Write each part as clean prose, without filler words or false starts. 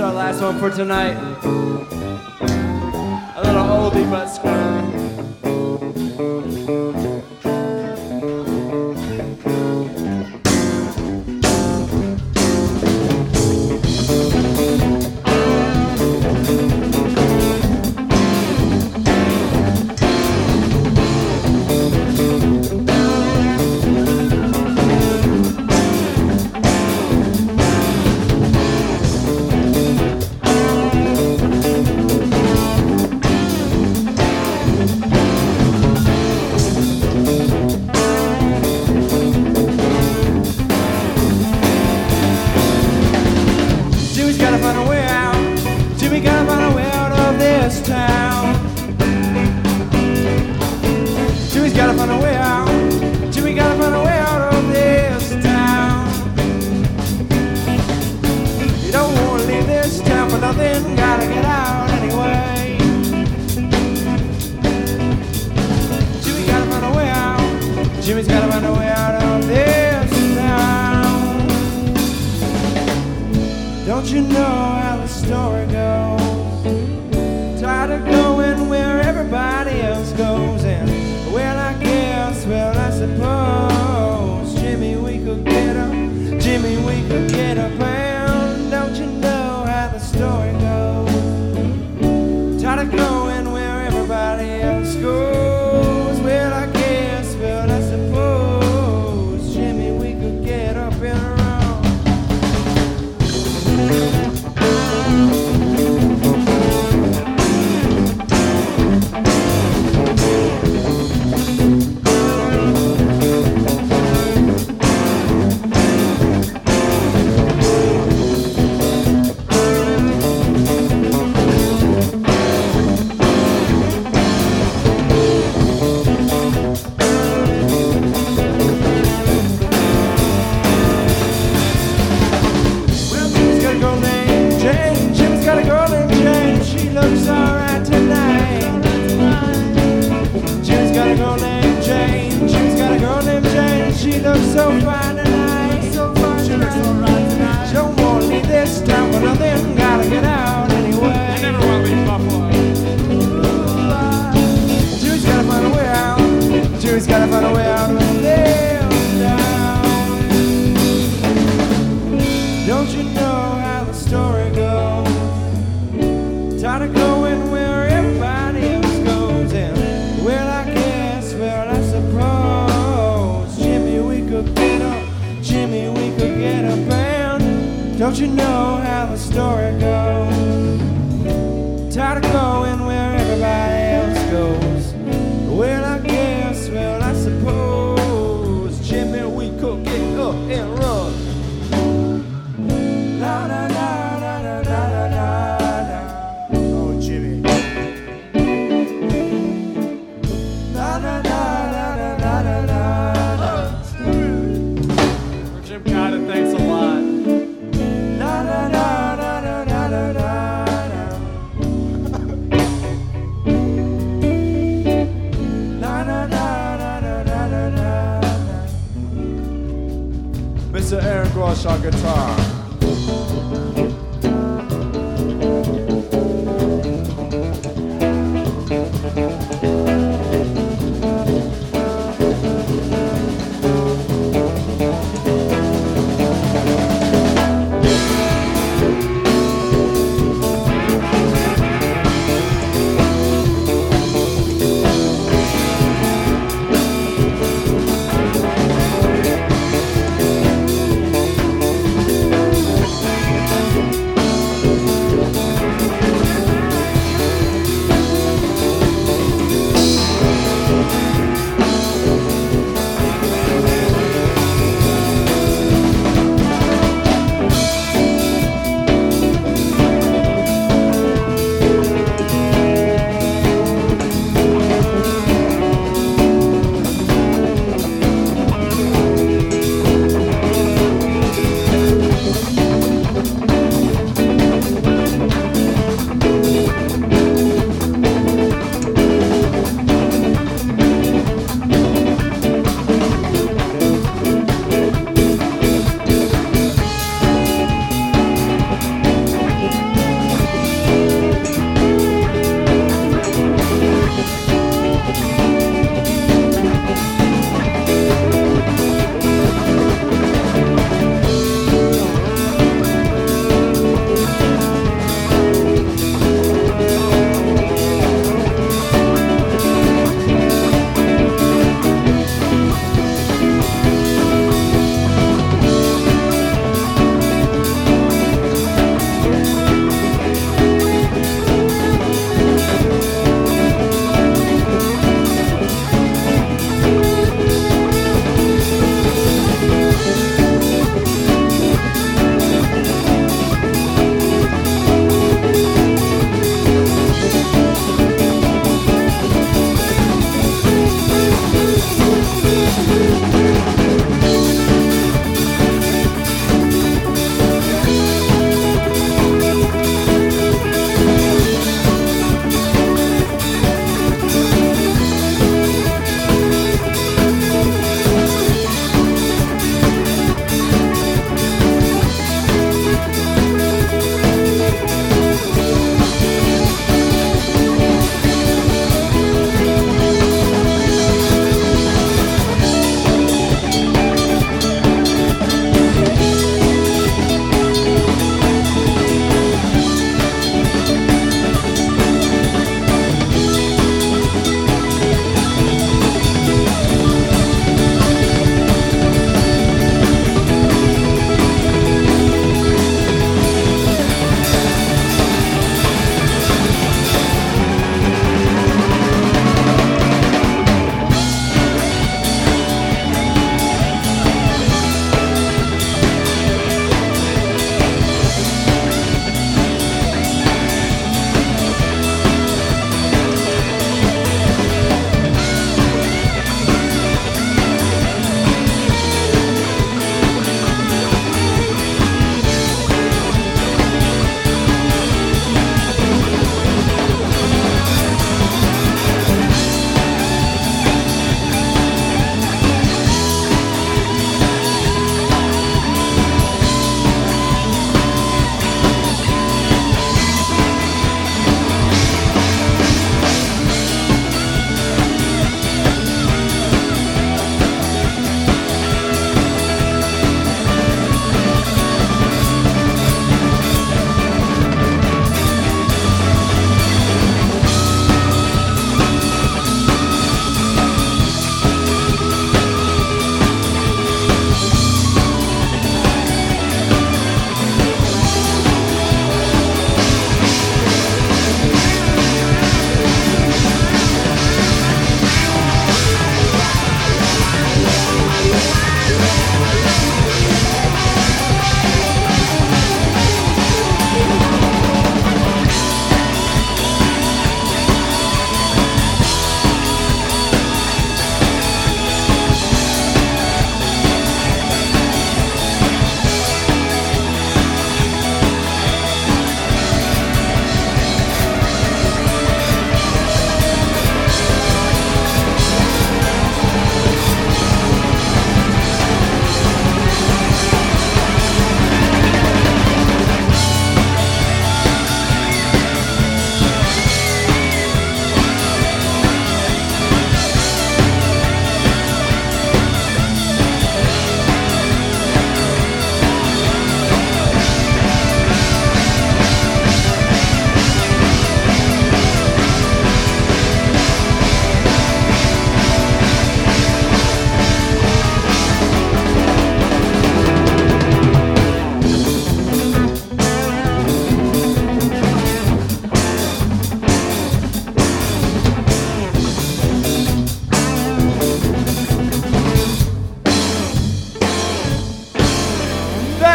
our last one for tonight. A little oldie but squirrely. Don't you know how the story goes? Tired of going where everybody else goes. Well, I guess, well, I suppose, Jimmy, we could get up and run. La la la la la la la la. Oh, Jimmy. La la la la la la la la. Jim Cotta, thanks a lot. Mr. Aaron Grosh on guitar.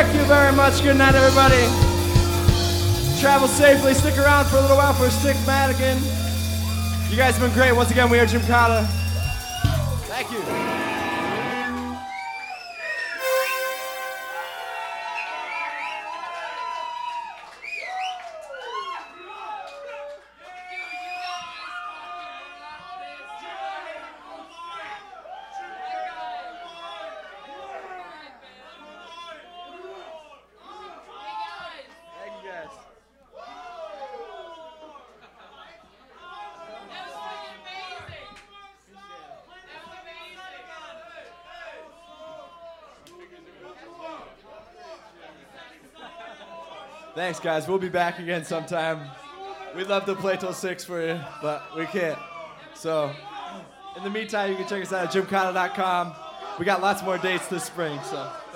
Thank you very much. Good night, everybody. Travel safely. Stick around for a little while for Stick Madigan. You guys have been great. Once again, we are Jim Cotta. Thank you. Thanks, guys. We'll be back again sometime. We'd love to play till 6 for you, but we can't. So, in the meantime, you can check us out at jimcotta.com. We got lots more dates this spring, so.